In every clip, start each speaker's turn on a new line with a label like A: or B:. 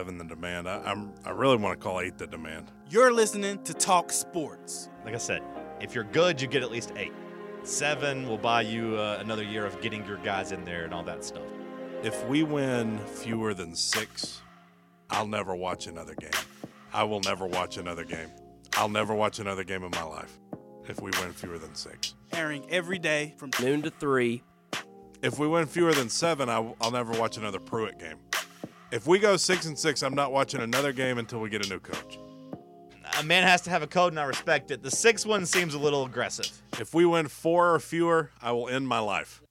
A: The demand. I really want to call 8 the demand.
B: You're listening to Talk Sports.
C: Like I said, if you're good, you get at least 8. 7 will buy you another year of getting your guys in there and all that stuff.
A: If we win fewer than 6, I'll never watch another game. I will never watch another game. I'll never watch another game in my life if we win fewer than 6.
B: Airing every day from
D: noon to 3.
A: If we win fewer than 7, I'll never watch another Pruitt game. If we go 6-6, I'm not watching another game until we get a new coach.
C: A man has to have a code, and I respect it. The 6 one seems a little aggressive.
A: If we win 4 or fewer, I will end my life.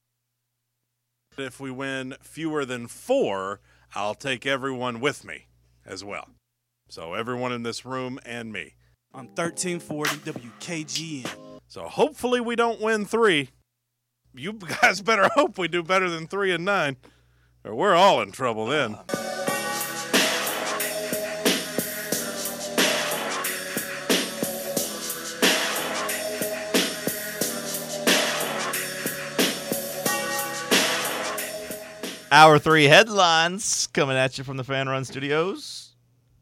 A: If we win fewer than 4, I'll take everyone with me as well. So everyone in this room and me.
B: On 1340 WKGN.
A: So hopefully we don't win 3. You guys better hope we do better than 3 and 9. Or we're all in trouble then.
C: Hour 3 headlines coming at you from the Fan Run Studios.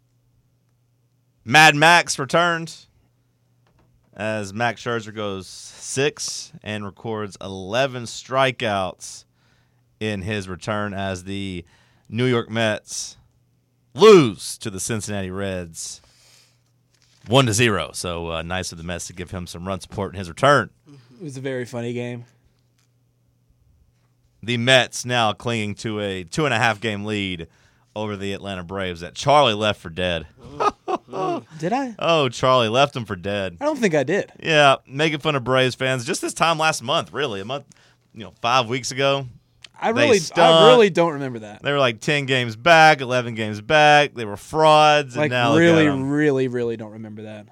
C: Mad Max returned as Max Scherzer goes 6 and records 11 strikeouts in his return as the New York Mets lose to the Cincinnati Reds 1-0. So nice of the Mets to give him some run support in his return.
E: It was a very funny game.
C: The Mets now clinging to a 2.5-game lead over the Atlanta Braves that Charlie left for dead.
E: Did I?
C: Oh, Charlie left them for dead.
E: I don't think I did.
C: Yeah, making fun of Braves fans just this time last month, really. 5 weeks ago.
E: I really don't remember that.
C: They were like 10 games back, 11 games back. They were frauds. And now
E: really don't remember that.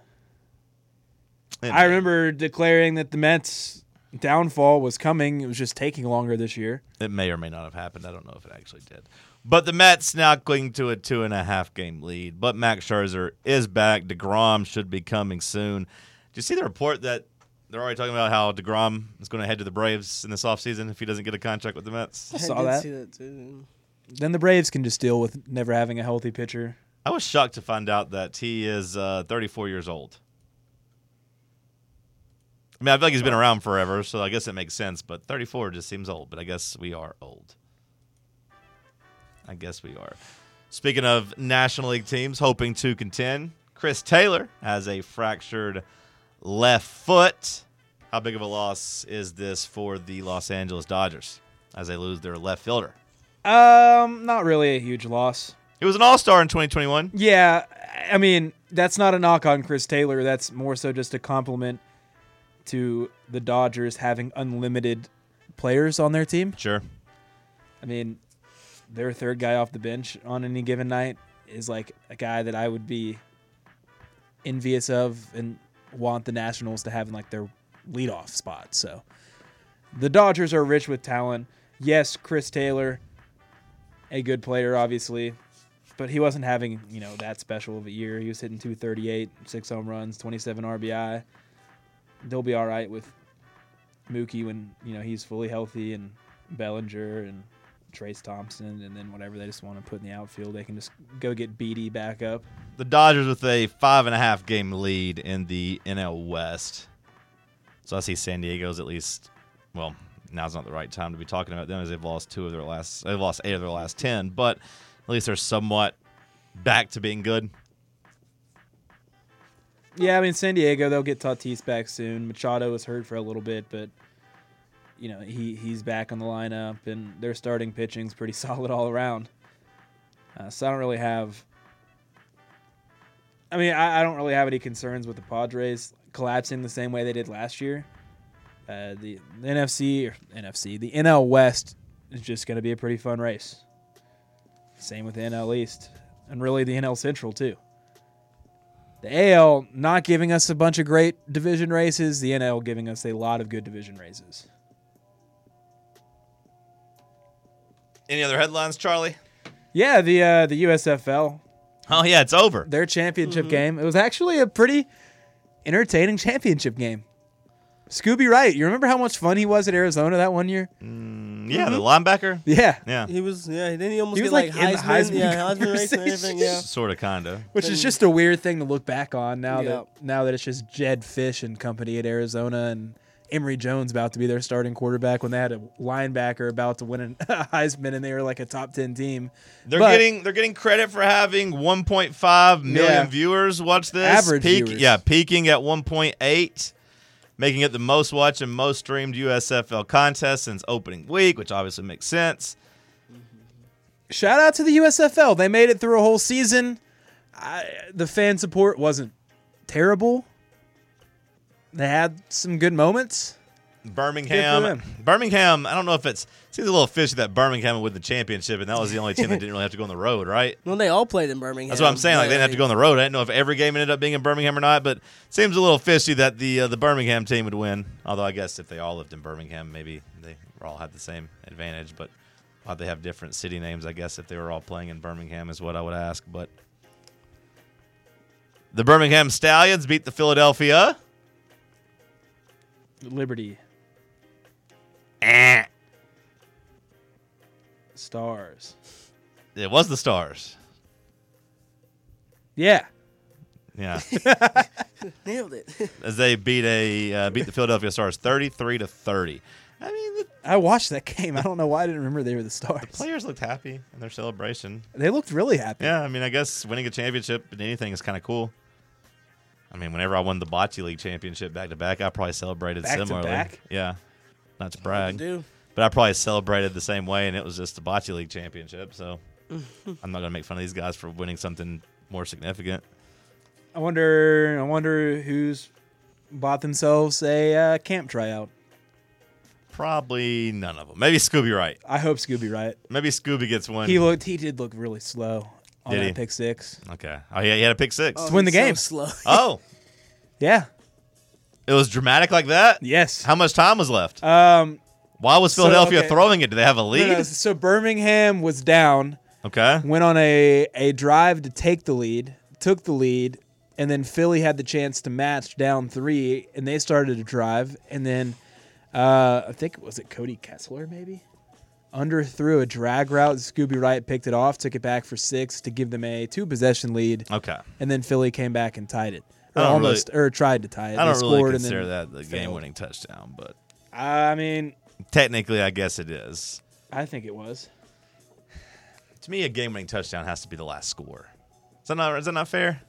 E: I remember declaring that the Mets' downfall was coming. It was just taking longer this year.
C: It may or may not have happened. I don't know if it actually did. But the Mets now cling to a 2.5-game lead. But Max Scherzer is back. DeGrom should be coming soon. Did you see the report that they're already talking about how DeGrom is going to head to the Braves in this offseason if he doesn't get a contract with the Mets?
E: I saw that.
D: See that too.
E: Then the Braves can just deal with never having a healthy pitcher.
C: I was shocked to find out that he is 34 years old. I mean, I feel like he's been around forever, so I guess it makes sense. But 34 just seems old. But I guess we are old. I guess we are. Speaking of National League teams hoping to contend, Chris Taylor has a fractured left foot. How big of a loss is this for the Los Angeles Dodgers as they lose their left fielder?
E: Not really a huge loss.
C: He was an all-star in 2021.
E: Yeah, I mean, that's not a knock on Chris Taylor. That's more so just a compliment to the Dodgers having unlimited players on their team.
C: Sure.
E: I mean, their third guy off the bench on any given night is like a guy that I would be envious of and want the Nationals to have in like their leadoff spot. So the Dodgers are rich with talent. Yes, Chris Taylor, a good player, obviously, but he wasn't having, that special of a year. He was hitting .238, 6 home runs, 27 RBI. They'll be all right with Mookie when, he's fully healthy, and Bellinger and Trace Thompson, and then whatever they just want to put in the outfield, they can just go get Beatty back up.
C: The Dodgers with a 5.5-game lead in the NL West. So I see San Diego's at least, well, now's not the right time to be talking about them as they've lost 8 of their last 10, but at least they're somewhat back to being good.
E: Yeah, I mean, San Diego, they'll get Tatis back soon. Machado was hurt for a little bit, but he's back on the lineup, and their starting pitching's pretty solid all around. So I don't really have – I don't really have any concerns with the Padres collapsing the same way they did last year. The NL West is just going to be a pretty fun race. Same with the NL East, and really the NL Central too. The AL not giving us a bunch of great division races. The NL giving us a lot of good division races.
C: Any other headlines, Charlie?
E: Yeah, the USFL.
C: Oh, yeah, it's over.
E: Their championship game. It was actually a pretty entertaining championship game. Scooby Wright. You remember how much fun he was at Arizona that one year?
C: Yeah, the linebacker.
E: Yeah.
C: Yeah,
D: He was, didn't he almost
E: He
D: get
E: was,
D: like
E: like, in the
D: Heisman?
E: Heisman
D: Yeah, Heisman race and everything. Yeah.
C: sort of, kinda.
E: Which is just a weird thing to look back on now
D: Yeah.
E: that it's just Jed Fish and company at Arizona and Emory Jones about to be their starting quarterback when they had a linebacker about to win a Heisman and they were like a top 10 team.
C: They're
E: But-
C: getting credit for having 1.5 million
E: Yeah.
C: viewers watch this.
E: Average viewers.
C: Yeah, peaking at 1.8, making it the most watched and most streamed USFL contest since opening week, which obviously makes sense.
E: Shout out to the USFL. They made it through a whole season. The fan support wasn't terrible. They had some good moments.
C: Birmingham, I don't know if it seems a little fishy that Birmingham would win the championship, and that was the only team that didn't really have to go on the road, right?
D: Well, they all played in Birmingham.
C: That's what I'm saying. Like, they didn't have to go on the road. I didn't know if every game ended up being in Birmingham or not, but it seems a little fishy that the Birmingham team would win. Although I guess if they all lived in Birmingham, maybe they all had the same advantage. But why'd they have different city names? I guess if they were all playing in Birmingham is what I would ask. But the Birmingham Stallions beat the Philadelphia.
E: Liberty. Stars.
C: It was the Stars.
E: Yeah.
C: Yeah,
D: Nailed it.
C: as they beat the Philadelphia Stars 33-30. I mean,
E: I watched that game. I don't know why I didn't remember they were the Stars.
C: players looked happy in their celebration.
E: They looked really happy.
C: Yeah, I mean, I guess winning a championship in anything is kind of cool. I mean, whenever I won the Bocce League championship back to back, I probably celebrated
E: Back to
C: similarly.
E: back?
C: Yeah, not to brag,
D: Dude.
C: but I probably celebrated the same way, and it was just the Bocce League championship. So I'm not gonna make fun of these guys for winning something more significant.
E: I wonder who's bought themselves a camp tryout.
C: Probably none of them. Maybe Scooby Wright.
E: I hope Scooby Wright.
C: Maybe Scooby gets one.
E: He did look really slow on
C: Did
E: that
C: he?
E: pick six.
C: Okay. Oh yeah, he had a pick six.
E: To win the
D: he's so
E: game.
D: slow.
C: Oh,
E: Yeah.
C: it was dramatic like that.
E: Yes.
C: How much time was left? Why was
E: so,
C: Philadelphia
E: okay.
C: throwing it? Do they have a lead?
E: No, so Birmingham was down,
C: Okay.
E: went on a drive to take the lead, took the lead, and then Philly had the chance to match down 3, and they started to drive, and then I think was it Cody Kessler maybe underthrew a drag route. Scooby Wright picked it off, took it back for 6 to give them a 2-possession lead,
C: Okay.
E: and then Philly came back and tied it,
C: I
E: or
C: don't
E: almost, or tried to tie it.
C: I
E: They
C: don't really
E: scored
C: consider
E: and then
C: that the
E: failed.
C: game-winning touchdown, but
E: I mean,
C: technically, I guess it is.
E: I think it was.
C: To me, a game-winning touchdown has to be the last score. Is that not fair?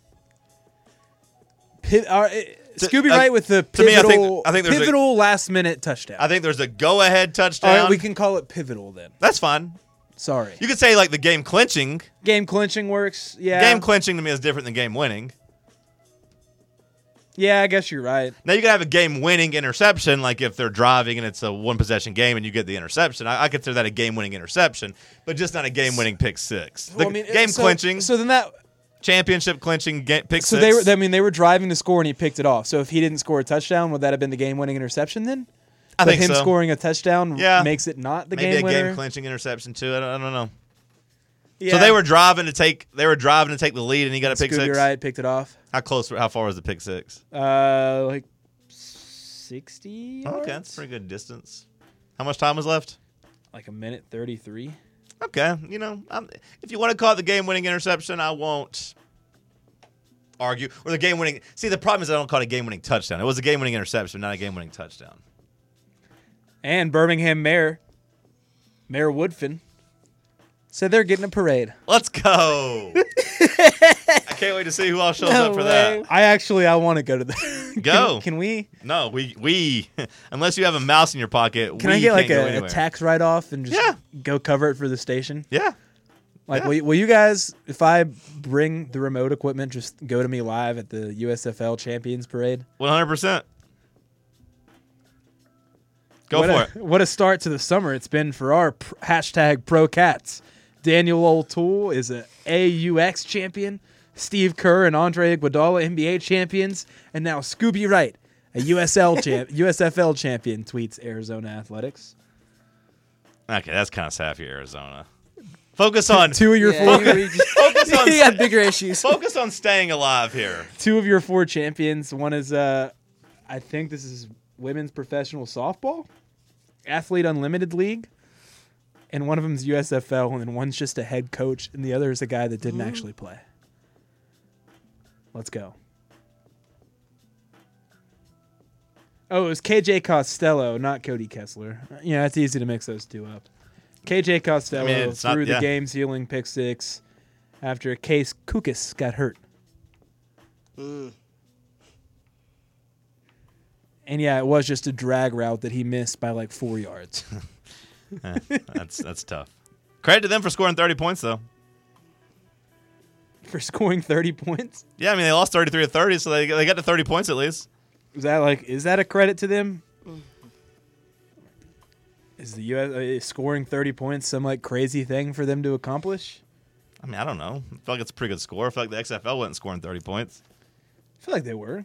E: Scooby Wright with the
C: to me, I think-
E: pivotal,
C: I think there's a-
E: pivotal last-minute touchdown.
C: I think there's a go-ahead
E: All
C: touchdown.
E: right, we can call it pivotal then.
C: That's fine.
E: Sorry.
C: You could say like the game clinching.
E: Game clinching works. Yeah.
C: Game clinching to me is different than game winning.
E: Yeah, I guess you're right.
C: Now you can have a game-winning interception, like if they're driving and it's a one-possession game and you get the interception. I consider that a game-winning interception, but just not a game-winning pick six. The
E: Well, I mean,
C: game
E: so-
C: clinching,
E: So then that.
C: championship clinching pick
E: So
C: six.
E: they were driving to score and he picked it off. So if he didn't score a touchdown, would that have been the game-winning interception then?
C: I
E: But
C: think
E: him
C: so.
E: scoring a touchdown
C: Yeah.
E: makes it not the
C: Maybe
E: game
C: a
E: winner.
C: game clinching interception too. I don't know.
E: Yeah.
C: So they were driving to take the lead, and he got a pick
E: Scooby
C: six.
E: Wright picked it off.
C: How far was the pick six?
E: Like 60.
C: Oh, okay,
E: yards?
C: that's a pretty good distance. How much time was left?
E: Like a minute 33.
C: Okay, if you want to call it the game-winning interception, I won't argue. Or the game-winning. See, the problem is I don't call it a game-winning touchdown. It was a game-winning interception, not a game-winning touchdown.
E: And Birmingham Mayor Woodfin said they're getting a parade.
C: Let's go. I can't wait to see who else shows up for that.
E: I want to go to the.
C: Go.
E: Can we?
C: No, we unless you have a mouse in your pocket,
E: Can
C: we
E: I get like
C: can't go
E: a
C: anywhere.
E: tax write off and just
C: Yeah.
E: go cover it for the station?
C: Yeah.
E: Like,
C: Yeah.
E: will you guys, if I bring the remote equipment, just go to me live at the USFL Champions Parade?
C: 100%. Go
E: what
C: for it.
E: What a start to the summer it's been for our hashtag Pro Cats. Daniel O'Toole is a AUX champion. Steve Kerr and Andre Iguodala NBA champions, and now Scooby Wright, a USFL champion, tweets Arizona Athletics.
C: Okay, that's kind of sappy, Arizona. Focus on
E: Two of your
D: Yeah,
E: four,
C: focus on
D: he got bigger issues.
C: focus on staying alive here.
E: 2 of your 4 champions. One is I think this is women's professional softball, Athlete Unlimited League, and one of them's USFL, and then one's just a head coach, and the other is a guy that didn't actually play. Let's go. Oh, it was KJ Costello, not Cody Kessler. Yeah, it's easy to mix those two up. KJ Costello
C: it's not-
E: threw the
C: yeah.
E: game-sealing pick six after Case Kukas got hurt.
D: Mm.
E: And yeah, it was just a drag route that he missed by like 4 yards.
C: That's tough. Credit to them for scoring 30 points, though.
E: For scoring 30 points?
C: Yeah, I mean, they lost 33-30, so they got to 30 points at least.
E: Is that a credit to them? Is the US scoring 30 points some like crazy thing for them to accomplish?
C: I mean, I don't know. I feel like it's a pretty good score. I feel like the XFL wasn't scoring 30 points.
E: I feel like they were.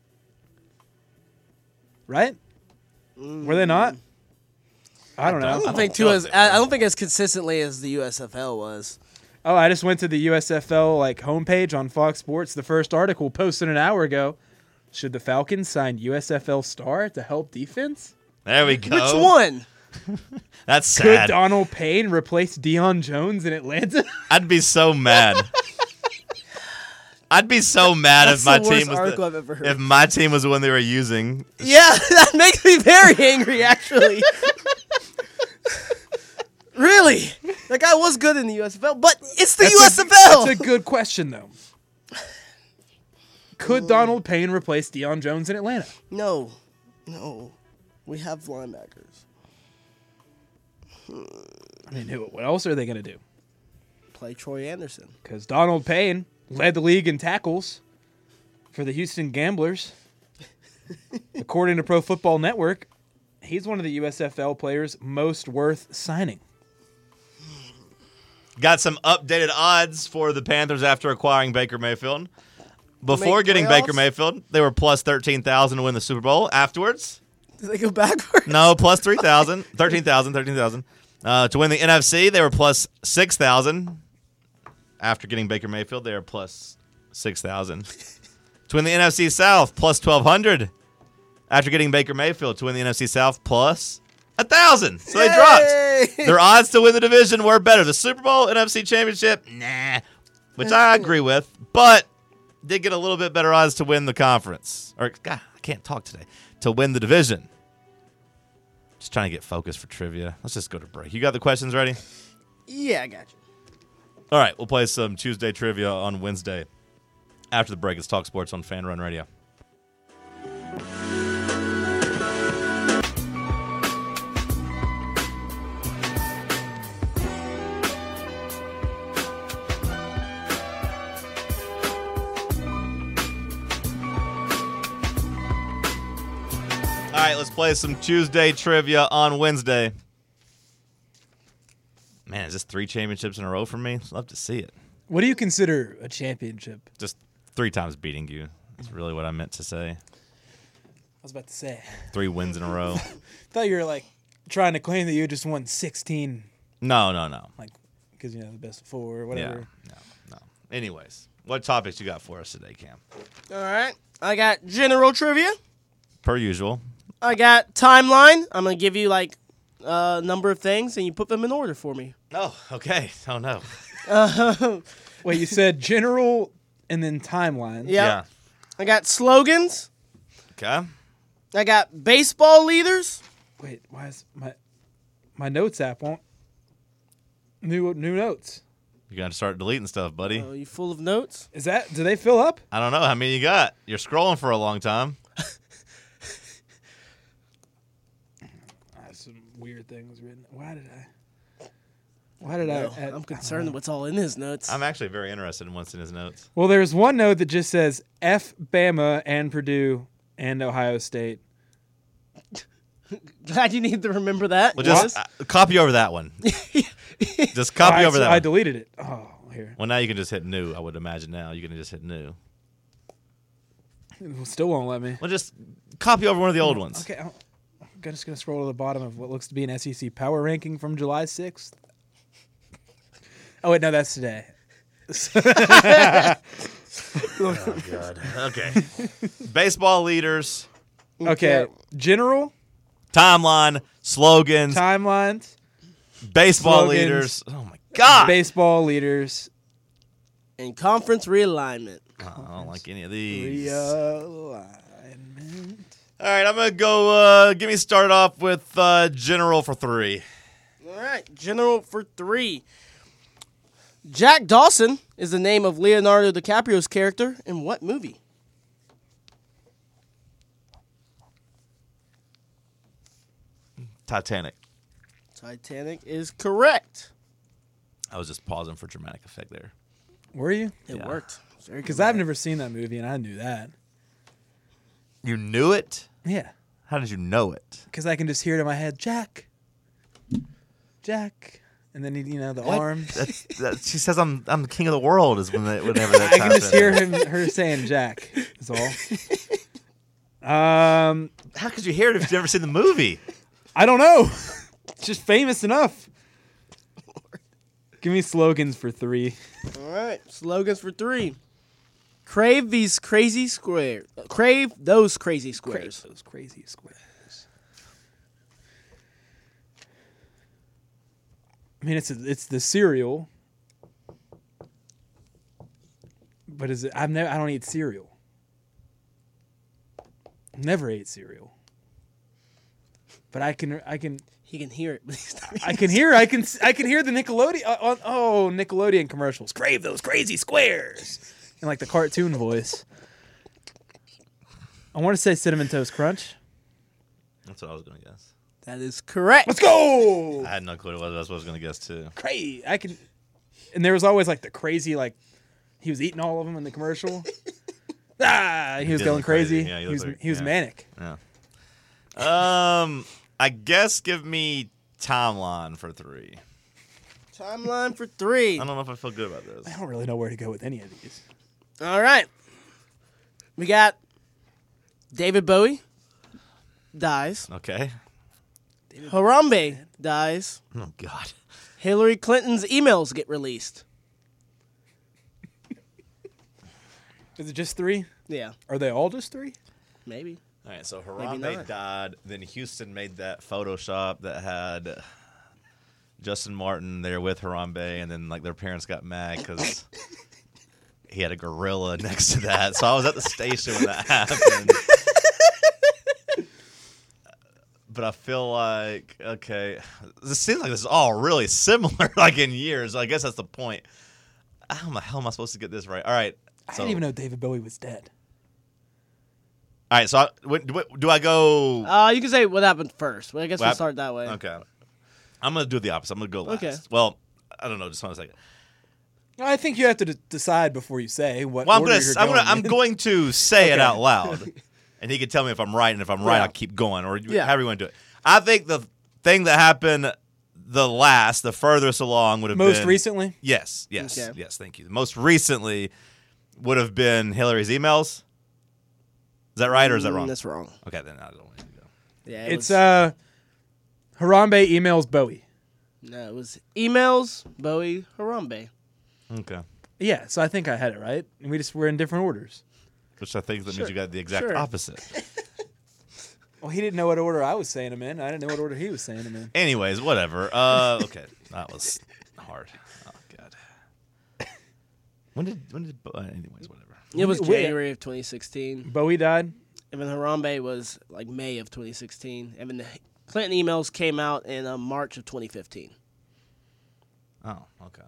E: Right? Were they not? I don't know.
D: I don't think
C: feel like they
D: I
C: were.
D: don't think as consistently as the USFL was.
E: Oh, I just went to the USFL like homepage on Fox Sports. The first article posted an hour ago. Should the Falcons sign USFL star to help defense?
C: There we go.
D: Which one?
C: That's
E: Could
C: sad.
E: Donald Payne replace Deion Jones in Atlanta?
C: I'd be so mad. I'd be so mad
D: That's
C: if my
D: the worst
C: team was
D: article I've ever heard.
C: if my team was the one they were using.
D: Yeah, that makes me very angry, actually. Really? That guy was good in the USFL, but it's the USFL.
E: That's a good question, though. Could Donald Payne replace Deion Jones in Atlanta?
D: No. We have linebackers.
E: I mean, what else are they going to do?
D: Play Troy Anderson.
E: Because Donald Payne led the league in tackles for the Houston Gamblers. According to Pro Football Network, he's one of the USFL players most worth signing.
C: Got some updated odds for the Panthers after acquiring Baker Mayfield. Before
D: Make
C: getting
D: playoffs?
C: Baker Mayfield, they were plus 13,000 to win the Super Bowl. Afterwards,
D: Did they go backwards?
C: no, plus 3,000, 13,000. To win the NFC, they were plus 6,000. After getting Baker Mayfield, they were plus 6,000. To win the NFC South, plus 1,200. After getting Baker Mayfield, to win the NFC South, plus 1,000. So they dropped.
D: Yay!
C: Their odds to win the division were better. The Super Bowl, NFC Championship, nah, which I agree with, but did get a little bit better odds to win the conference. Or, God, I can't talk today. To win the division. Just trying to get focused for trivia. Let's just go to break. You got the questions ready?
D: Yeah, I got you.
C: All right, we'll play some Tuesday trivia on Wednesday. After the break, it's Talk Sports on Fan Run Radio. All right, let's play some Tuesday trivia on Wednesday. Man, is this 3 championships in a row for me? I'd love to see it.
E: What do you consider a championship?
C: Just 3 times beating you. That's really what I meant to say.
E: I was about to say.
C: 3 wins in a row.
E: I thought you were like trying to claim that you just won 16,
C: No.
E: like because you know the best of 4 or
C: Yeah,
E: whatever.
C: no. Anyways, what topics you got for us today, Cam?
D: All right. I got general trivia.
C: Per usual.
D: I got timeline. I'm going to give you like a number of things, and you put them in order for me.
C: Oh, okay. Oh, no.
E: Wait, you said general and then timeline.
D: Yeah. I got slogans.
C: Okay.
D: I got baseball leaders.
E: Wait, why is my notes app won't new notes?
C: You got to start deleting stuff, buddy.
D: Oh, you full of notes?
E: Do they fill up?
C: I don't know how many you got. You're scrolling for a long time.
E: Some weird things written. Why did
D: No,
E: I?
D: I'm concerned what's all in his notes.
C: I'm actually very interested in what's in his notes.
E: Well, there's one note that just says F Bama and Purdue and Ohio State.
D: Glad you need to remember that.
C: Well, just copy over that one. Just copy
E: Alright,
C: over
E: so
C: that
E: I
C: one.
E: deleted it. Oh, here.
C: Well, now you can just hit new, I would imagine now. You can just hit new.
E: It still won't let me.
C: Well, just copy over one of the old ones.
E: Okay, I'm just gonna scroll to the bottom of what looks to be an SEC power ranking from July 6th. Oh wait, no, that's today.
C: Oh, God. Okay. Baseball leaders.
E: Okay. General,
C: Timeline, slogans,
E: timelines,
C: baseball
E: slogans.
C: leaders. Oh my God.
E: baseball leaders,
D: And conference realignment.
C: Oh, I don't like any of these.
E: realignment.
C: All right, I'm going to go get me started off with General for 3.
D: All right, General for 3. Jack Dawson is the name of Leonardo DiCaprio's character in what movie?
C: Titanic.
D: Titanic is correct.
C: I was just pausing for dramatic effect there.
E: Were you?
D: It
C: Yeah.
D: worked. Very
E: Because
D: good.
E: I've never seen that movie, and I knew that.
C: You knew it?
E: Yeah.
C: How did you know it?
E: Because I can just hear it in my head, Jack. Jack. And then, the arms.
C: She says I'm the king of the world is whenever that's
E: I can just hear
C: happening.
E: her saying Jack, is all.
C: How could you hear it if you've never seen the movie?
E: I don't know. It's just famous enough. Give me slogans for 3.
D: All right, slogans for 3. Crave these crazy squares. Crave those crazy squares.
E: Those crazy squares. I mean, it's the cereal, but is it? I don't eat cereal. Never ate cereal. But I can
D: He can hear it, but he's not.
E: I can hear the Nickelodeon Nickelodeon commercials. Crave those crazy squares, in like the cartoon voice. I want to say Cinnamon Toast Crunch.
C: That's what I was going to guess.
D: That is correct.
E: Let's go.
C: I had no clue what it was. That's what I was going to guess too.
E: Crazy. And there was always like the crazy, like he was eating all of them in the commercial. He was
C: did
E: going
C: look
E: crazy.
C: crazy. Yeah,
E: he was manic.
C: Yeah. I guess give me Timeline for 3.
D: Timeline for 3.
C: I don't know if I feel good about this.
E: I don't really know where to go with any of these.
D: All right. We got David Bowie dies.
C: Okay.
D: Harambe dies.
C: Oh God.
D: Hillary Clinton's emails get released.
E: Is it just 3?
D: Yeah,
E: Are they all just 3?
D: maybe.
C: All right, so
D: Maybe
C: Harambe
D: not.
C: died. Then Houston made that Photoshop that had Justin Martin there with Harambe, and then like their parents got mad because he had a gorilla next to that. So I was at the station when that happened. But I feel like, okay, this seems like this is all really similar, like in years. I guess that's the point. How the hell am I supposed to get this right? All right.
E: I
C: So,
E: didn't even know David Bowie was dead.
C: All right, so do I go?
D: You can say what happened first. Well, I guess
C: Well,
D: we'll start that way.
C: Okay. I'm going to do the opposite. I'm going to go last.
D: Okay.
C: Well, I don't know. Just one second.
E: I think you have to decide before you say what.
C: Well,
E: order you're
C: I'm
E: in.
C: going to say it
E: Okay.
C: out loud, and he can tell me if I'm right, and if I'm right,
D: Yeah.
C: I'll keep going, or
D: Yeah.
C: however you want to do it. I think the thing that happened the furthest along would have been
E: Most recently.
C: Yes.
D: Okay.
C: Yes. Thank you. Most recently would have been Hillary's emails. Is that right or is that wrong?
D: That's wrong.
C: Okay, then I don't want to go.
D: Yeah,
E: It's Harambe emails Bowie.
D: No, it was emails, Bowie, Harambe.
C: Okay.
E: Yeah, so I think I had it right, and we're in different orders.
C: Which I think that
D: Sure.
C: means you got the exact
D: Sure.
C: opposite.
E: Well, he didn't know what order I was saying them in. I didn't know what order he was saying them in.
C: Anyways, whatever. Okay, that was hard. Oh God. When did? Anyways, whatever.
D: It was
E: Wait.
D: January of 2016.
E: Bowie died.
D: And then Harambe was like May of 2016. And then the Clinton emails came out in March of 2015.
C: Oh, okay.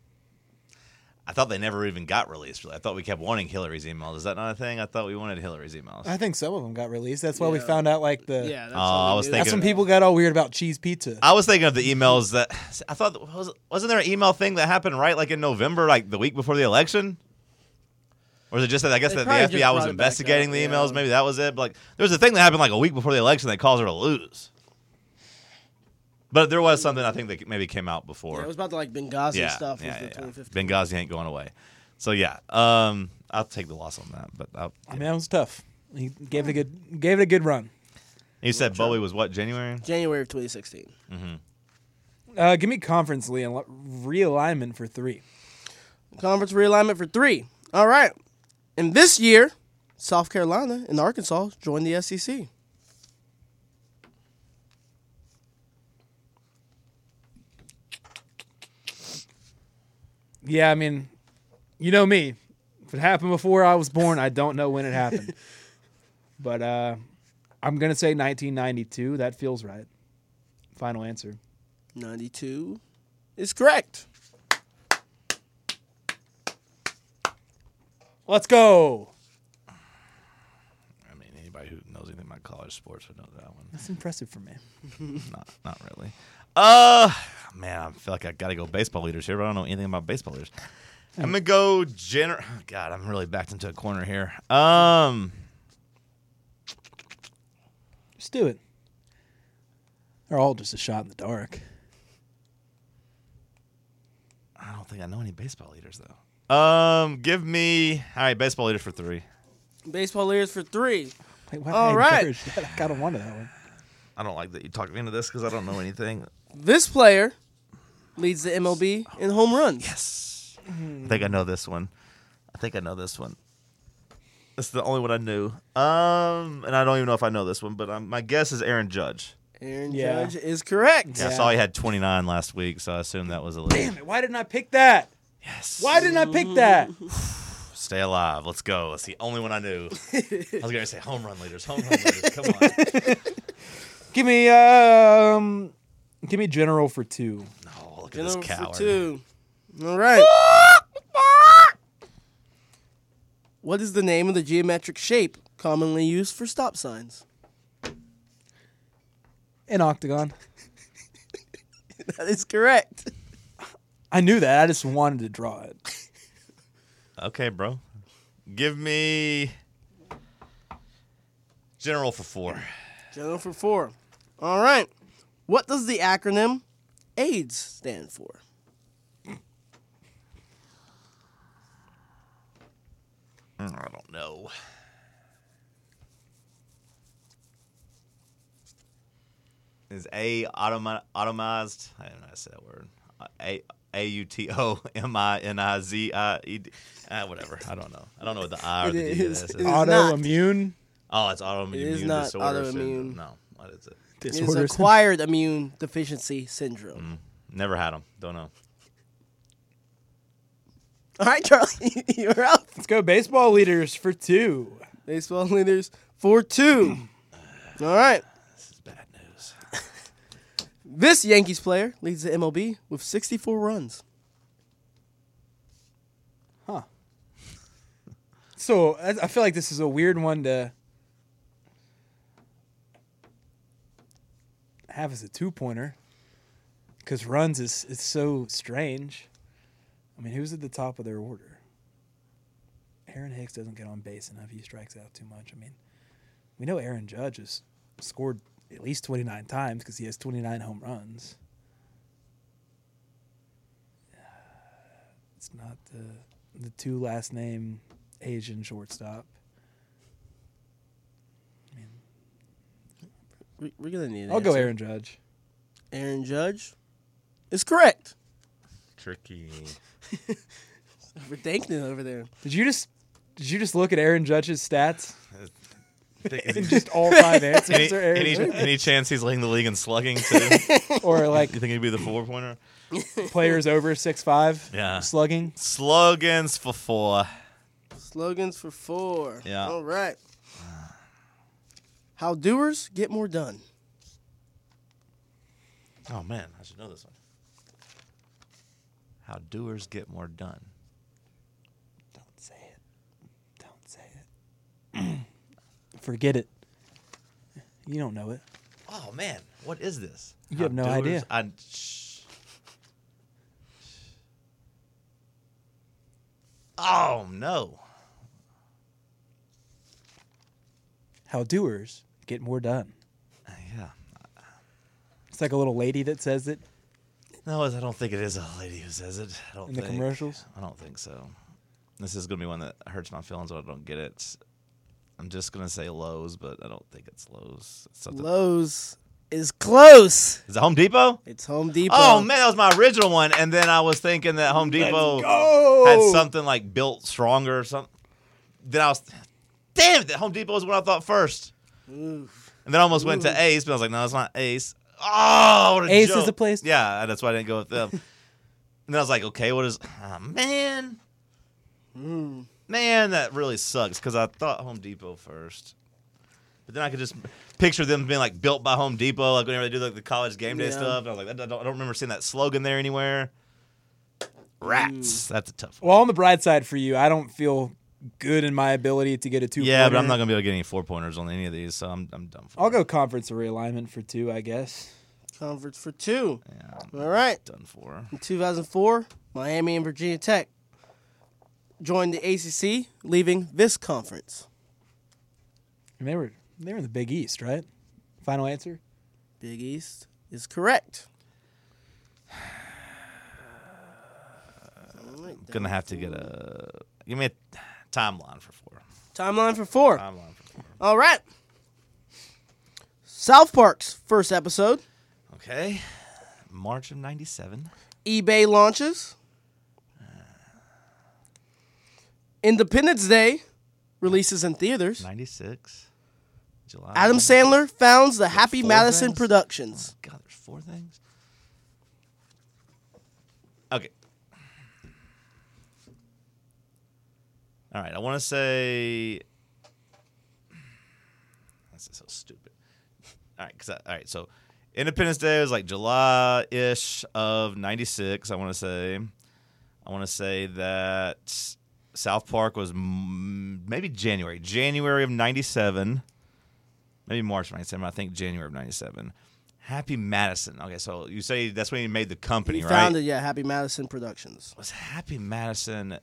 C: I thought they never even got released. Really, I thought we kept wanting Hillary's emails. Is that not a thing? I thought we wanted Hillary's emails.
E: I think some of them got released. That's why we
D: Yeah.
E: found out like the.
D: Yeah, that's
C: Oh,
D: all we
C: I was
D: knew.
E: That's
C: thinking-
E: when people got all weird about cheese pizza.
C: I was thinking of the emails that I thought wasn't there an email thing that happened right like in November, like the week before the election? Or is it just that I guess
D: They
C: that the
D: probably just
C: FBI was
D: brought it back
C: investigating
D: up,
C: the
D: yeah.
C: emails? Maybe that was it. But like there was a thing that happened like a week before the election that caused her to lose. But there was something I think that maybe came out before.
D: Yeah, it was about the like Benghazi stuff. Was
C: yeah,
D: the
C: yeah.
D: 2015.
C: Benghazi ain't going away. So yeah, I'll take the loss on that. But
E: I mean, that was tough. He gave it a good run.
C: you said Bowie was what, January?
D: January of 2016.
E: Give me conference realignment for 3.
D: Conference realignment for 3. All right. And this year, South Carolina and Arkansas joined the SEC.
E: Yeah, I mean, you know me. If it happened before I was born, I don't know when it happened. But I'm going to say 1992. That feels right. Final answer.
D: 92 is correct.
E: Let's go.
C: I mean, anybody who knows anything about college sports would know that one.
E: That's impressive for me.
C: Not really. Man, I feel like I got to go baseball leaders here, but I don't know anything about baseball leaders. I'm gonna go God, I'm really backed into a corner here.
E: Just do it. They're all just a shot in the dark.
C: I don't think I know any baseball leaders though. Give me baseball leaders for 3.
D: Baseball leaders for 3.
E: Wait, why
D: All
E: did I
D: right.
E: encourage that? I kind of wanted that one.
C: I don't like that you talked me into this because I don't know anything.
D: This player leads the MLB in home runs.
C: Yes, I think I know this one. This is the only one I knew. And I don't even know if I know this one, but my guess is Aaron Judge.
D: Aaron
E: Yeah.
D: Judge is correct.
C: Yeah, I saw he had 29 last week, so I assume that was a little.
E: Damn it! Why didn't I pick that?
C: Yes.
E: Why didn't I pick that?
C: Stay alive. Let's go. That's the only one I knew. I was going to say home run leaders. Come on.
E: Give me general for 2.
C: No, look at
D: General
C: this coward.
D: for 2. All right. What is the name of the geometric shape commonly used for stop signs?
E: An octagon.
D: That is correct.
E: I knew that. I just wanted to draw it.
C: Okay, bro. Give me general for 4.
D: General for 4. All right. What does the acronym AIDS stand for?
C: I don't know. Is A automized? I don't know how to say that word. AUTOMINIZIED. Whatever. I don't know. I don't know what the I or the D is.
D: It is
E: Autoimmune
C: Oh, it's autoimmune
D: It is not
C: disorder.
D: autoimmune.
C: Syndrome. No, what is it?
D: It is
E: disorder.
D: acquired immune deficiency syndrome.
C: Never had them. Don't know.
D: All right, Charlie, you're out.
E: Let's go baseball leaders for 2.
D: Baseball leaders for 2. All right.
C: This is bad news.
D: This Yankees player leads the MLB with 64 runs.
E: Huh. So I feel like this is a weird one to have as a 2-pointer because runs is so strange. I mean, who's at the top of their order? Aaron Hicks doesn't get on base enough. He strikes out too much. I mean, we know Aaron Judge has scored at least 29 times because he has 29 home runs. It's not the 2 last name Asian shortstop. I mean,
D: We're going to need an
E: I'll go
D: answer.
E: Aaron Judge.
D: Aaron Judge is correct.
C: Tricky.
D: We're thanking it over there.
E: Did you just look at Aaron Judge's stats
C: Is
E: and
C: he-
E: just all 5 answers are Aaron
C: any,
E: Judge?
C: any chance he's leading the league in slugging too?
E: Or like
C: You think he'd be the 4-pointer?
E: players over 6'5",
C: Yeah.
E: slugging?
C: Slogans for 4.
D: Slogans for 4.
C: Yeah.
D: All right. How doers get more done.
C: Oh man, I should know this one. How doers get more done.
E: Don't say it. Don't say it. Forget it. You don't know it.
C: Oh man, what is this?
E: You
C: How
E: have no idea.
C: Oh no.
E: How doers get more done.
C: Yeah.
E: It's like a little lady that says it
C: No, I don't think it is a lady who says it. I don't
E: in the
C: think.
E: commercials.
C: I don't think so. This is gonna be one that hurts my feelings when I don't get it. I'm just gonna say Lowe's, but I don't think it's Lowe's. It's something.
D: Lowe's is close.
C: Is it Home Depot?
D: It's Home Depot.
C: Oh man, that was my original one, and then I was thinking that Home Depot had something like built stronger or something. Then I was, damn it, that Home Depot was what I thought first.
D: Oof.
C: And then I almost went to Ace, but I was like, no, it's not Ace. Oh, what a
E: Ace
C: joke.
E: is the place?
C: Yeah, that's why I didn't go with them. then I was like, okay, what is? Oh, man, man, that really sucks because I thought Home Depot first, but then I could just picture them being like built by Home Depot, like whenever they do like the college game day
D: Yeah.
C: stuff. I was like, I don't remember seeing that slogan there anywhere. Rats. That's a tough one.
E: Well, on the bright side for you, I don't feel good in my ability to get a 2-pointer.
C: Yeah, but I'm not gonna be able to get any 4-pointers on any of these, so I'm done for.
E: I'll go conference realignment for 2, I guess.
D: Conference for 2.
C: Yeah, I'm
D: All right.
C: done for.
D: In 2004, Miami and Virginia Tech joined the ACC, leaving this conference.
E: And they were in the Big East, right? Final answer?
D: Big East is correct.
C: Gonna have to get give me a timeline for 4.
D: Timeline for 4.
C: Timeline for 4.
D: All right. South Park's first episode,
C: Okay. March of '97.
D: eBay launches. Independence Day releases in theaters.
C: 96. July.
D: Adam Sandler founds the Happy
C: 4
D: Madison
C: things?
D: Productions.
C: God, there's 4 things. Okay. All right. I want to say. This is so stupid. All right. All right. So, Independence Day was like July-ish of '96. I want to say that South Park was maybe January of '97. Maybe March of '97. I think January of '97. Happy Madison. Okay, so you say that's when he made the company,
D: He
C: right?
D: founded, Happy Madison Productions.
C: Was Happy Madison?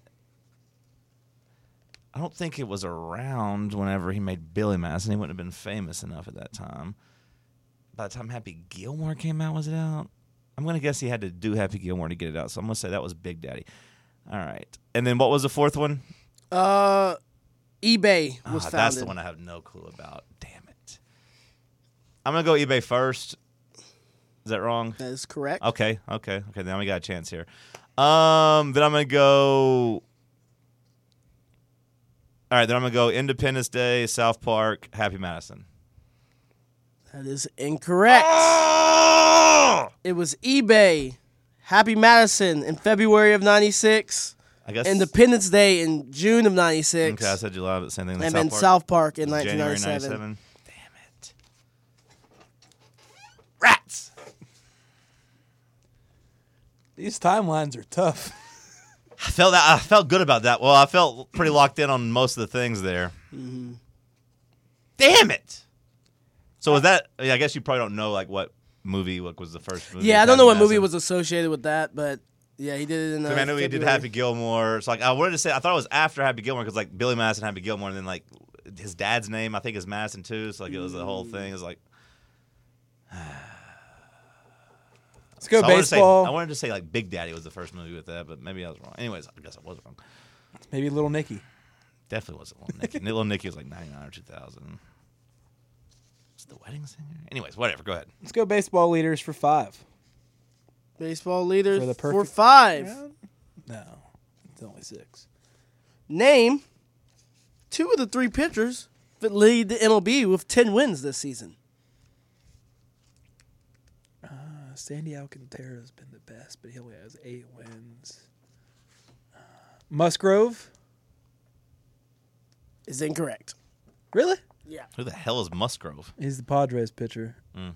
C: I don't think it was around whenever he made Billy Madison. He wouldn't have been famous enough at that time. By the time Happy Gilmore came out, was it out? I'm going to guess he had to do Happy Gilmore to get it out, so I'm going to say that was Big Daddy. All right. And then what was the 4th one?
D: eBay was founded.
C: That's the one I have no clue about. Damn it. I'm going to go eBay first. Is that wrong?
D: That is correct.
C: Okay. Now we got a chance here. Then I'm going to go. All right, then I'm going to go Independence Day, South Park, Happy Madison.
D: That is incorrect. It was eBay, Happy Madison in February of '96,
C: I guess.
D: Independence Day in June of '96,
C: Okay, I said July, but same thing.
D: and then South Park in
C: January
D: 1997.
C: Damn it. Rats.
E: These timelines are tough.
C: I felt good about that. Well, I felt pretty locked in on most of the things there.
D: Mm-hmm.
C: Damn it. So was that? I guess you probably don't know like what movie was the first movie.
D: Yeah, I
C: with
D: don't know
C: Happy
D: what movie
C: Madison.
D: was associated with that, but yeah, he did it in.
C: I know he did
D: February.
C: Happy Gilmore. So like I wanted to say, I thought it was after Happy Gilmore because like Billy Madison, Happy Gilmore, and then like his dad's name I think is Madison too. So like it was the whole thing. It was like.
E: Let's go
C: So
E: baseball.
C: I wanted to say like Big Daddy was the first movie with that, but maybe I was wrong. Anyways, I guess I was wrong.
E: Maybe Little Nicky.
C: Definitely wasn't Little Nicky. Little Nicky was like 99 or 2000. Was it The Wedding Singer? Anyways, whatever. Go ahead.
E: Let's go baseball leaders for 5.
D: Baseball leaders
E: For the
D: for
E: perfect
D: 5.
E: round? No, it's only 6.
D: Name 2 of the 3 pitchers that lead the MLB with 10 wins this season.
E: Sandy Alcantara's been the best, but he only has 8 wins. Musgrove?
D: Is incorrect.
E: Really?
D: Yeah.
C: Who the hell is Musgrove?
E: He's the Padres pitcher.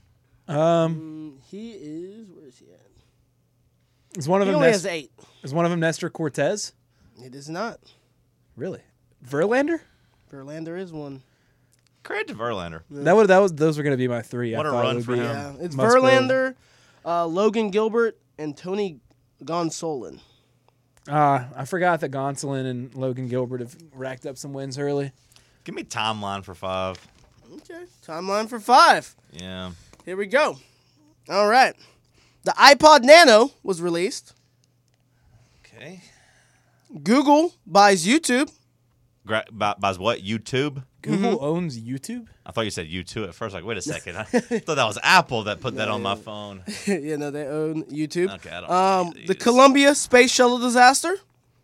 D: He is. Where is he at?
E: Is one of
D: He
E: them
D: only has 8.
E: is one of them Nestor Cortez?
D: It is not.
E: Really? Verlander?
D: Verlander is one.
C: Credit to Verlander.
E: Those were going to be my 3.
C: What
E: I
C: a
E: thought it
C: run
E: would
C: for
E: be
C: him.
D: Yeah, it's
E: Musgrove.
D: Verlander, Logan Gilbert, and Tony Gonsolin.
E: I forgot that Gonsolin and Logan Gilbert have racked up some wins early.
C: Give me timeline for 5.
D: Okay, timeline for 5.
C: Yeah.
D: Here we go. All right. The iPod Nano was released.
C: Okay.
D: Google buys YouTube.
C: Buys what? YouTube?
E: Google owns YouTube?
C: I thought you said U2 at first. Like, wait a second. I thought that was Apple that put that on my phone.
D: You know, they own YouTube.
C: Okay, I don't know any of
D: The
C: these.
D: Columbia Space Shuttle disaster.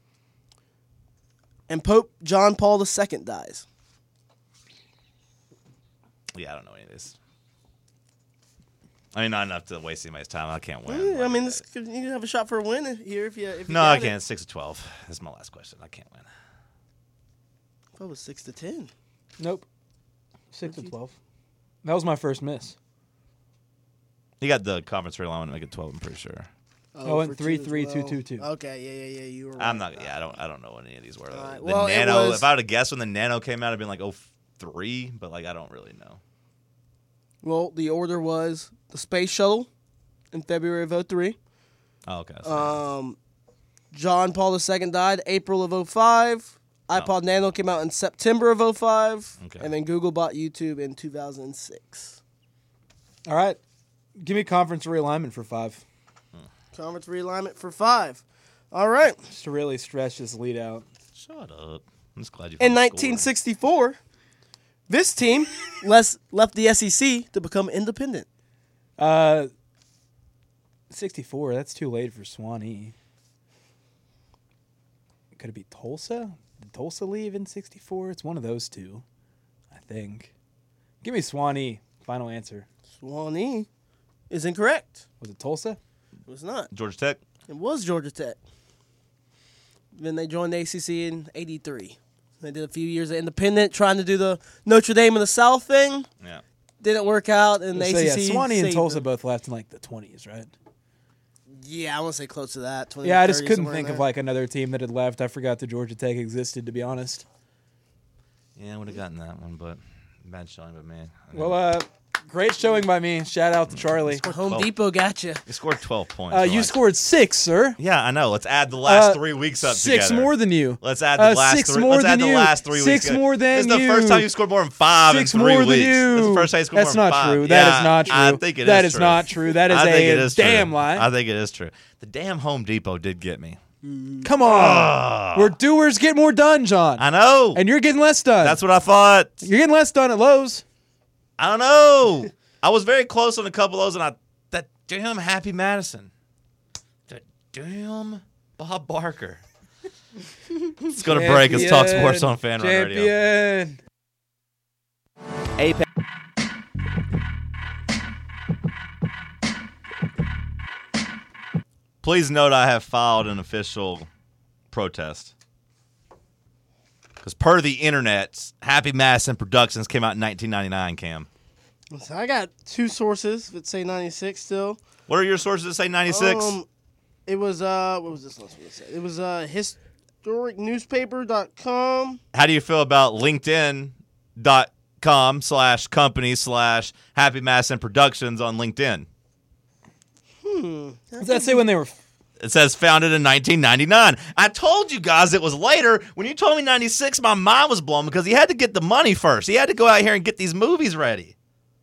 D: And Pope John Paul II dies.
C: Yeah, I don't know any of this. I mean, not enough to waste anybody's time. I can't win.
D: I
C: Like,
D: mean, you can have a shot for a win here if you.
C: no, I can't. 6-12. That's my last question. I can't win.
D: I thought it was 6-10.
E: Nope. 6-12. That was my first miss.
C: You got the conference realignment to make it 12. I'm pretty sure.
E: I went
D: for
E: 3-3,
D: two as
E: 2-2-2.
D: Okay, yeah. You were.
C: I'm
D: right.
C: not. Yeah, I don't know what any of these were.
D: All right,
C: The
D: well, it
C: Nano.
D: was-
C: If I would have guessed when the Nano came out, I'd been like 03, but like I don't really know.
D: Well, the order was the Space Shuttle in February of 2003.
C: Oh, okay. So
D: John Paul II died April of 2005. iPod Nano came out in September of 2005.
C: Okay.
D: And then Google bought YouTube in 2006.
E: All right. Give me conference realignment for 5.
D: Conference realignment for 5. All right.
E: Just to really stretch this lead out.
C: shut up. I'm just glad you.
D: In
C: found the score.
D: 1964, this team left the SEC to become independent.
E: 64. That's too late for Swanee. Could it be Tulsa? Did Tulsa leave in 64? It's one of those two, I think. Give me Swanee. Final answer.
D: Swanee is incorrect.
E: Was it Tulsa?
D: It was not.
C: Georgia Tech.
D: It was Georgia Tech. Then they joined the ACC in '83. They did a few years of independent, trying to do the Notre Dame in the South thing.
C: Yeah.
D: Didn't work out, and the
E: So,
D: ACC.
E: yeah, Swanee and
D: saved
E: Tulsa
D: them.
E: both left in like the 20s, right?
D: Yeah, I want to say close to that. 20,
E: Yeah, I just
D: 30,
E: couldn't
D: somewhere in
E: think of
D: there.
E: like another team that had left. I forgot that Georgia Tech existed, to be honest.
C: Yeah, I would have gotten that one, but bad showing by me.
E: Well, great showing by me. Shout out to Charlie.
D: Home
C: 12.
D: Depot got you.
C: You scored 12 points.
E: You
C: Like-
E: scored 6, sir.
C: Yeah, I know. Let's add the last 3 weeks up
E: 6
C: together.
E: more than you.
C: Let's add the last
E: 6
C: three.
E: more
C: Let's add
E: than
C: the
E: you.
C: last 3 weeks.
E: 6
C: together.
E: more than
C: This is the
E: you.
C: first time you scored more than 5
E: 6
C: in 3
E: more than
C: weeks.
E: you.
C: This is the first time you scored
E: That's
C: more than
E: not
C: 5.
E: true. That
C: Yeah,
E: is not true.
C: I think it
E: That
C: is
E: is not true. That is
C: I think it
E: a
C: is true.
E: damn lie.
C: I think it is true. The damn Home Depot did get me.
E: Come on. Where doers get more done, John.
C: I know.
E: And you're getting less done.
C: That's what I thought.
E: You're getting less done at Lowe's.
C: I don't know. I was very close on a couple of those, and that damn Happy Madison. That damn Bob Barker. It's going to break us. Talk Sports on Fan Run Radio.
E: Champion.
F: Apex.
C: Please note I have filed an official protest. Because per the internet, Happy Madison Productions came out in 1999, Cam.
D: So I got 2 sources that say 96 still.
C: What are your sources that say 96?
D: It was what was this last one that said? It was historicnewspaper.com.
C: How do you feel about LinkedIn.com/company/Happy Madison Productions on LinkedIn?
E: Does that say when they were...
C: It says founded in 1999. I told you guys it was later. When you told me 96, my mind was blown because he had to get the money first. He had to go out here and get these movies ready.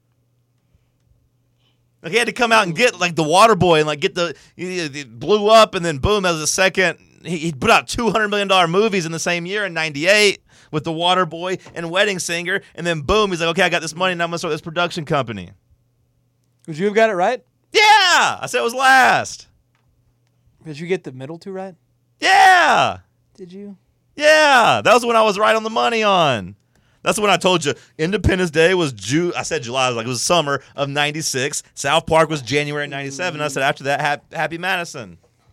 C: Like he had to come out and get like the Water Boy and like get it blew up and then boom, that was the second. He put out $200 million movies in the same year in 98 with the Water Boy and Wedding Singer. And then boom, he's like, okay, I got this money and I'm going to start this production company.
E: Would you have got it right?
C: Yeah, I said it was last.
E: Did you get the middle 2 right?
C: Yeah.
E: Did you?
C: Yeah, that was when I was right on the money on. That's when I told you Independence Day was I said July. I was like, it was summer of 96. South Park was January of 97. I said after that, Happy Madison.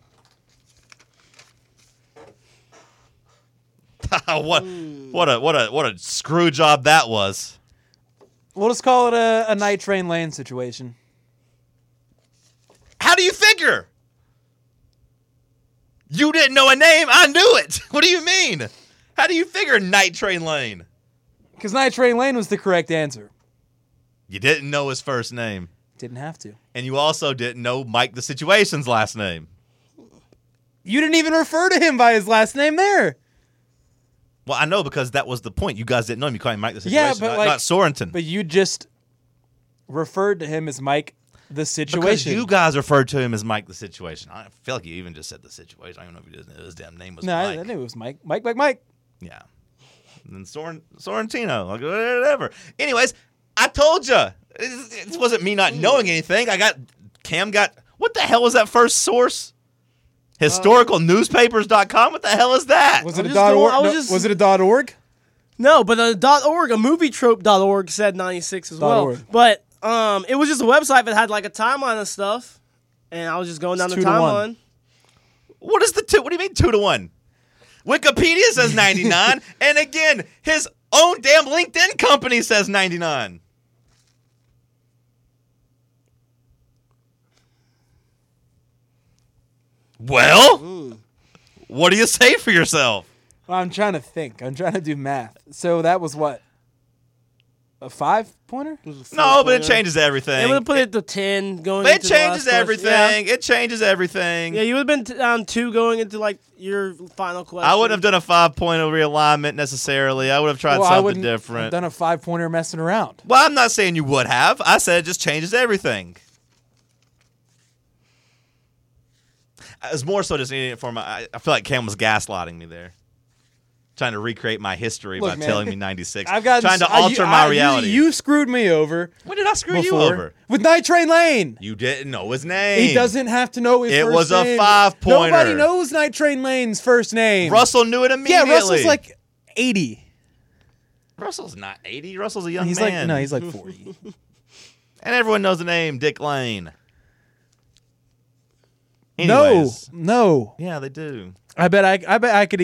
C: what a screw job that was.
E: We'll just call it a Night Train Lane situation.
C: How do you figure? You didn't know a name. I knew it. What do you mean? How do you figure Night Train Lane?
E: Because Night Train Lane was the correct answer.
C: You didn't know his first name.
E: Didn't have to.
C: And you also didn't know Mike the Situation's last name.
E: You didn't even refer to him by his last name there.
C: Well, I know because that was the point. You guys didn't know him. You called him Mike the Situation,
E: Yeah, but
C: not Sorenton.
E: But you just referred to him as Mike the Situation.
C: Because you guys referred to him as Mike the Situation. I feel like you even just said the Situation. I don't even know if you didn't know his damn name was
E: No,
C: Mike.
E: I knew it was Mike. Mike.
C: Yeah. And then Sorrentino. Like, whatever. Anyways, I told you. It wasn't me not knowing anything. Cam got, what the hell was that first source? Historicalnewspapers.com? What the hell is that?
E: Was it a
D: just
E: dot
D: going-
E: org?
D: I was
E: No,
D: just-
E: was it a .org?
D: No, but .org, a movietrope.org said 96 as
E: Dot
D: well.
E: org.
D: But It was just a website that had like a timeline of stuff, and I was just going down the
E: 2 to 1.
D: timeline.
C: What is the two? What do you mean 2-1? Wikipedia says 99, and again, his own damn LinkedIn company says 99. Well, what do you say for yourself?
E: Well, I'm trying to think. I'm trying to do math. So that was what? A 5-pointer?
C: No, but it changes everything.
D: They would have put it to 10 going
C: It
D: into the last
C: changes
D: question.
C: everything. It changes everything.
D: Yeah, you would have been down 2 going into like your final question.
C: I wouldn't have done a 5-point realignment necessarily. I would have tried
E: Well, I
C: something
E: wouldn't
C: different.
E: have done a 5-pointer messing around.
C: Well, I'm not saying you would have. I said it just changes everything. I was more so just needing it for my. I feel like Cam was gaslighting me there, trying to recreate my history
E: Look,
C: by
E: man,
C: telling me 96.
E: I've got
C: trying to alter my reality.
E: You screwed me over.
C: When did I screw you
E: before
C: over?
E: with Night Train Lane.
C: You didn't know his name.
E: He doesn't have to know his
C: It
E: first
C: was a
E: name.
C: 5-pointer.
E: Nobody knows Night Train Lane's first name.
C: Russell knew it
E: Yeah,
C: immediately.
E: Russell's like 80.
C: Russell's not 80. Russell's a young
E: He's
C: man.
E: like he's like 40.
C: And everyone knows the name Dick Lane.
E: No,
C: Anyways.
E: no.
C: Yeah, they do.
E: I bet I could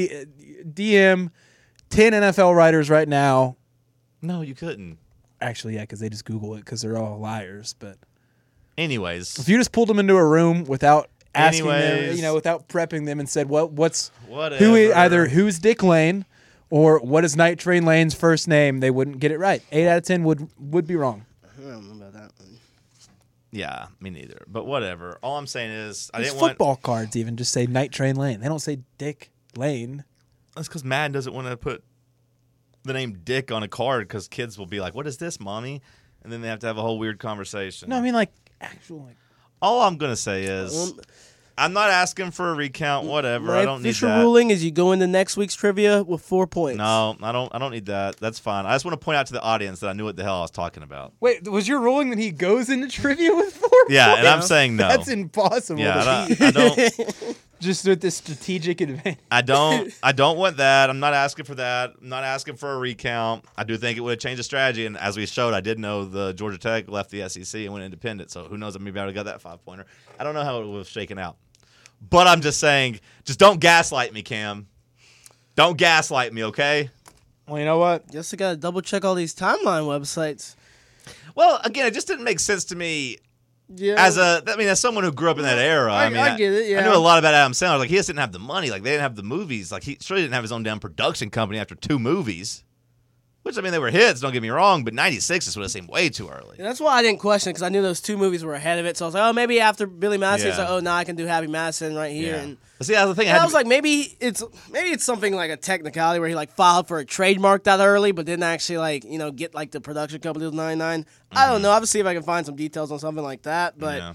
E: DM 10 NFL writers right now.
C: No, you couldn't.
E: Actually, yeah, because they just Google it because they're all liars. But
C: Anyways.
E: if you just pulled them into a room without asking them,
C: Anyways.
E: without prepping them, and said, what's
C: Whatever.
E: either who's Dick Lane or what is Night Train Lane's first name, they wouldn't get it right. 8 out of 10 would be wrong.
D: I don't know about that one.
C: Yeah, me neither. But whatever. All I'm saying is I
E: These
C: didn't want.
E: football cards even just say Night Train Lane. They don't say Dick Lane.
C: That's because Madden doesn't want to put the name Dick on a card because kids will be like, "What is this, mommy?" And then they have to have a whole weird conversation.
E: No, I mean like actual like.
C: All I'm gonna say is I'm not asking for a recount. Whatever.
D: My
C: I don't need
D: official
C: that.
D: ruling is you go into next week's trivia with 4 points.
C: No, I don't need that. That's fine. I just want to point out to the audience that I knew what the hell I was talking about.
E: Wait, was your ruling that he goes into trivia with 4
C: Yeah,
E: points?
C: and I'm saying no.
E: That's impossible.
C: Yeah,
E: to beat.
C: I don't.
E: Just with this strategic advantage.
C: I don't want that. I'm not asking for that. I'm not asking for a recount. I do think it would have changed the strategy. And as we showed, I did know the Georgia Tech left the SEC and went independent. So who knows? Maybe I would have got that 5-pointer. I don't know how it would have shaken out. But I'm just saying, just don't gaslight me, Cam. Don't gaslight me, okay?
E: Well, you know what?
D: Just gotta double check all these timeline websites.
C: Well, again, it just didn't make sense to me.
D: Yeah.
C: As someone who grew up in that era,
D: I get it,
C: I
D: yeah.
C: knew a lot about Adam Sandler. Like, he just didn't have the money. Like, they didn't have the movies. Like, he surely didn't have his own damn production company after 2 movies. Which, I mean, they were hits, don't get me wrong, but 96 just would have seemed way too early.
D: And that's why I didn't question it, because I knew those 2 movies were ahead of it. So I was like, oh, maybe after Billy Madison, it's
C: Yeah.
D: like, oh, now I can do Happy Madison right here. And
C: But see, that's the thing.
D: I was like, maybe it's something like a technicality where he like filed for a trademark that early, but didn't actually like get like the production company with 99. I don't know. I'll see if I can find some details on something like that. But
C: yeah.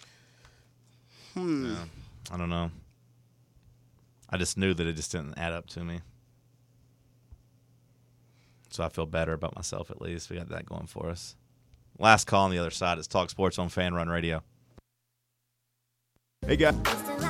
C: Yeah. I don't know. I just knew that it just didn't add up to me. So I feel better about myself at least. We got that going for us. Last call on the other side is Talk Sports on Fan Run Radio. Hey, guys.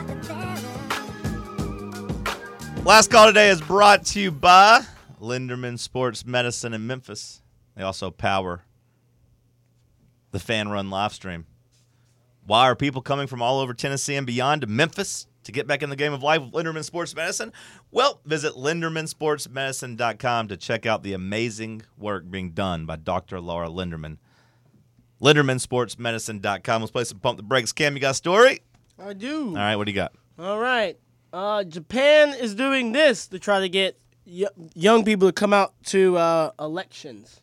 C: Last call today is brought to you by Linderman Sports Medicine in Memphis. They also power the Fan Run live stream. Why are people coming from all over Tennessee and beyond to Memphis to get back in the game of life with Linderman Sports Medicine? Well, visit LindermanSportsMedicine.com to check out the amazing work being done by Dr. Laura Linderman. LindermanSportsMedicine.com. Let's play some Pump the Brakes. Cam, you got a story?
D: I do.
C: All right, what do you got?
D: All right. Japan is doing this to try to get young people to come out to elections.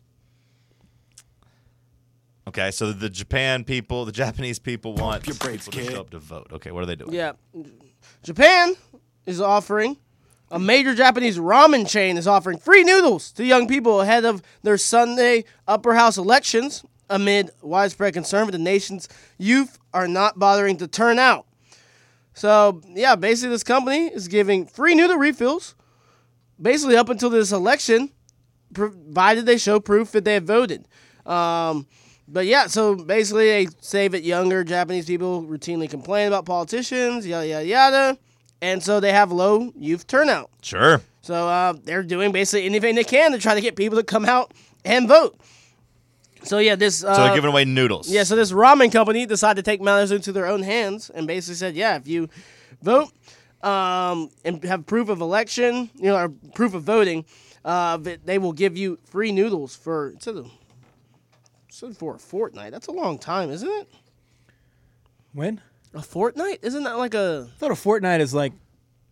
C: Okay, so the Japanese people want
B: your brakes,
C: people to
B: kid.
C: show up to vote. Okay, what are they doing?
D: Yeah. Japan is offering, a major Japanese ramen chain is offering free noodles to young people ahead of their Sunday upper house elections amid widespread concern that the nation's youth are not bothering to turn out. So, yeah, basically this company is giving free noodle refills basically up until this election, provided they show proof that they have voted. But yeah, so basically they say that younger Japanese people routinely complain about politicians, yada, yada, yada. And so they have low youth turnout.
C: Sure.
D: So they're doing basically anything they can to try to get people to come out and vote. So yeah, this.
C: So they're giving away noodles.
D: Yeah, so this ramen company decided to take matters into their own hands and basically said, yeah, if you vote and have proof of election, or proof of voting, they will give you free noodles for for a fortnight. That's a long time, isn't it?
E: When?
D: A fortnight? Isn't that like a?
E: I thought a fortnight is like.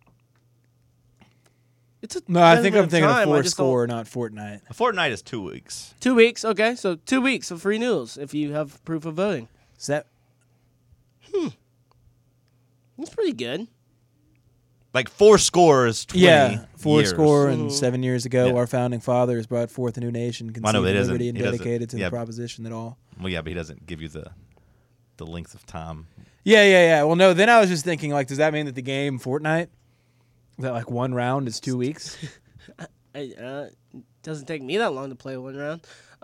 D: It's a.
E: No, I think I'm thinking of
D: time. I just
E: Fourscore, not Fortnite.
C: A fortnight is 2 weeks.
D: 2 weeks. Okay, so 2 weeks of free noodles if you have proof of voting.
E: Is that?
D: That's pretty good.
C: Like 4 is 20
E: Yeah, Fourscore
C: years.
E: and 7 years ago,
C: Yeah.
E: our founding fathers brought forth a new nation,
C: I know,
E: conceived
C: but
E: of
C: he doesn't-
E: liberty and
C: he doesn't-
E: dedicated to
C: yeah.
E: the proposition that all.
C: Well, yeah, but he doesn't give you the length of time.
E: Yeah. Well, no. Then I was just thinking, like, does that mean that the game Fortnite, that like one round is 2 weeks?
D: It doesn't take me that long to play one round.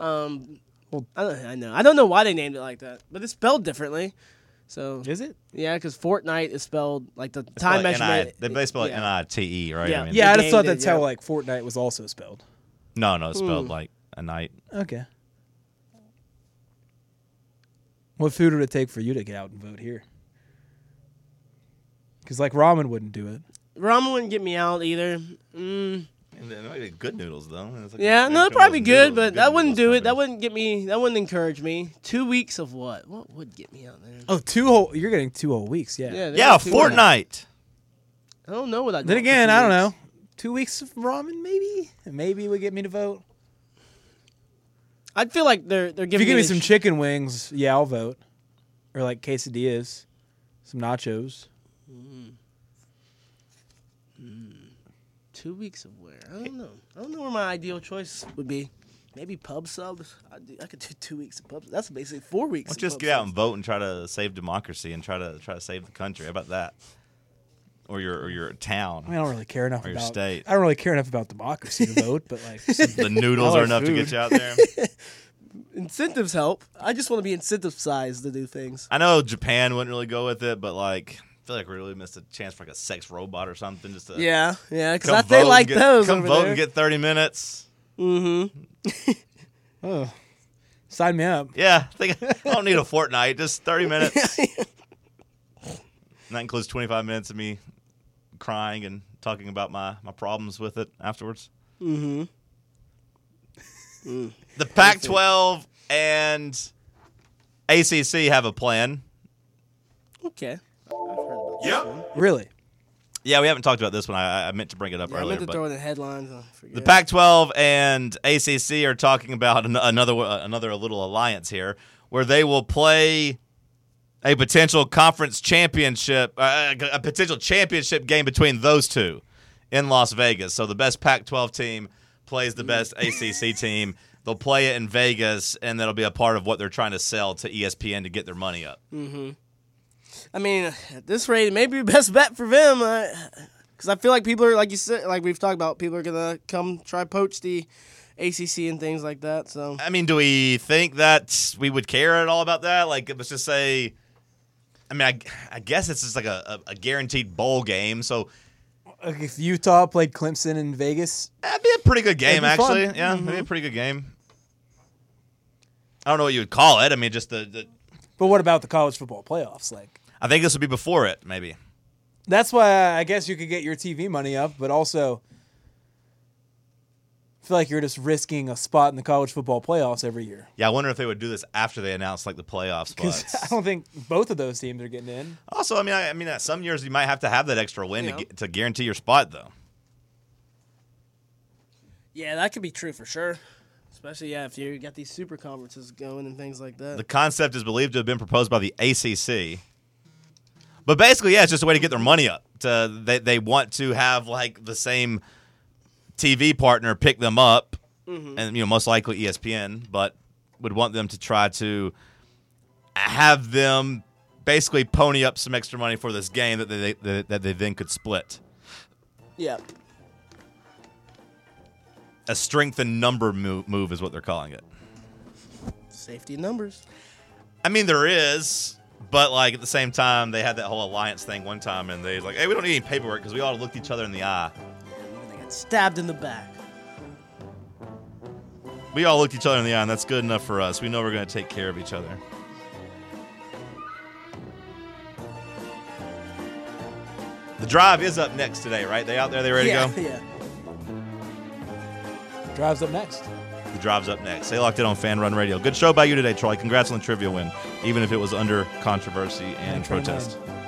D: I don't know why they named it like that, but it's spelled differently. So
E: Is it?
D: yeah, because Fortnite is spelled like the
C: It's
D: time
C: like
D: measurement.
C: They spell it
D: yeah.
C: NITE, right?
D: Yeah.
C: I mean,
E: Yeah, I
D: The
E: just thought
D: game
E: that's
D: did,
E: how
D: yeah.
E: like Fortnite was also spelled.
C: No, it's spelled like a night.
E: Okay. What food would it take for you to get out and vote here? Because like ramen wouldn't do it.
D: Ramen wouldn't get me out either.
C: And they might be good noodles though. It's like
D: Yeah,
C: maybe
D: no,
C: some
D: it'd
C: of
D: probably
C: those
D: good,
C: noodles,
D: but that wouldn't
C: noodles
D: do it. That
C: companies.
D: wouldn't get me. That wouldn't encourage me. 2 weeks of what? What would get me out there?
E: Oh, 2 whole. You're getting 2 whole weeks. Yeah.
D: they're
C: Yeah,
D: like 2 weeks.
C: Fortnite.
D: I don't know what I.
E: Then again, I don't know. 2 weeks of ramen, maybe. Maybe would get me to vote.
D: I'd feel like they're
E: If you
D: giving
E: give me
D: the
E: some chicken wings, yeah, I'll vote. Or like quesadillas, some nachos.
D: 2 weeks of where? I don't know. I don't know where my ideal choice would be. Maybe pub subs. I could do 2 weeks of pubs. That's basically 4 weeks.
C: Let's
D: of
C: just
D: pub
C: get out
D: subs.
C: and vote and try to save democracy and try to save the country. How about that? Or your town.
E: I mean, I don't really care enough
C: Or your
E: about.
C: state.
E: I don't really care enough about democracy to vote, but like,
C: The noodles
E: I
C: are
E: like
C: enough to
E: food.
C: get you out there.
D: Incentives help. I just want to be incentivized to do things.
C: I know Japan wouldn't really go with it, but like I feel like we really missed a chance for like a sex robot or something. Just to
D: Yeah, because
C: come
D: they
C: vote
D: like
C: and get,
D: those.
C: Come
D: over
C: vote
D: there.
C: and get 30 minutes.
E: oh, sign me up.
C: Yeah, I don't need a fortnight. Just 30 minutes. And that includes 25 minutes of me crying and talking about my problems with it afterwards. The Pac-12 and ACC have a plan.
D: Okay. I've heard about this one.
E: Really?
C: Yeah, we haven't talked about this one. I meant to bring it up
D: Yeah, I
C: earlier.
D: meant to
C: But
D: throw it in headlines. I forget.
C: the Pac-12 and ACC are talking about another little alliance here, where they will play a potential conference championship, a potential championship game between those two in Las Vegas. So the best Pac-12 team plays the best ACC team. They'll play it in Vegas, and that'll be a part of what they're trying to sell to ESPN to get their money up.
D: I mean, at this rate, it may be the best bet for them. Because I feel like people are, like you said, like we've talked about, people are gonna come try poach the ACC and things like that. So
C: I mean, do we think that we would care at all about that? Like, let's just say, I mean, I guess it's just like a guaranteed bowl game, so
E: Like if Utah played Clemson in Vegas,
C: that'd be a pretty good game,
E: That'd be fun.
C: actually. Yeah, that'd be a pretty good game. I don't know what you would call it. I mean, just the
E: but what about the college football playoffs? Like
C: I think this would be before it, maybe.
E: that's why I guess you could get your TV money up, but also feel like you're just risking a spot in the college football playoffs every year.
C: Yeah, I wonder if they would do this after they announce like the playoff
E: Because
C: spots.
E: I don't think both of those teams are getting in.
C: Also, I mean, some years you might have to have that extra win
D: Yeah.
C: to guarantee your spot, though.
D: yeah, that could be true for sure. Especially if you got these super conferences going and things like that.
C: The concept is believed to have been proposed by the ACC. But basically, yeah, it's just a way to get their money up. They want to have like the same TV partner pick them up, and most likely ESPN, but would want them to try to have them basically pony up some extra money for this game that they then could split.
D: Yeah.
C: A strength and number move is what they're calling it.
D: Safety numbers.
C: I mean, there is, but like at the same time, they had that whole alliance thing one time, and they like, hey, we don't need any paperwork because we all looked each other in the eye.
D: And they got stabbed in the back.
C: We all looked each other in the eye, and that's good enough for us. We know we're going to take care of each other. The drive is up next today, right? They out there? They ready to go?
D: Yeah.
E: Drive's up next.
C: The drive's up next. Stay locked in on Fan Run Radio. Good show by you today, Troy. Congrats on the trivia win, even if it was under controversy and
E: Train
C: protest.
E: line.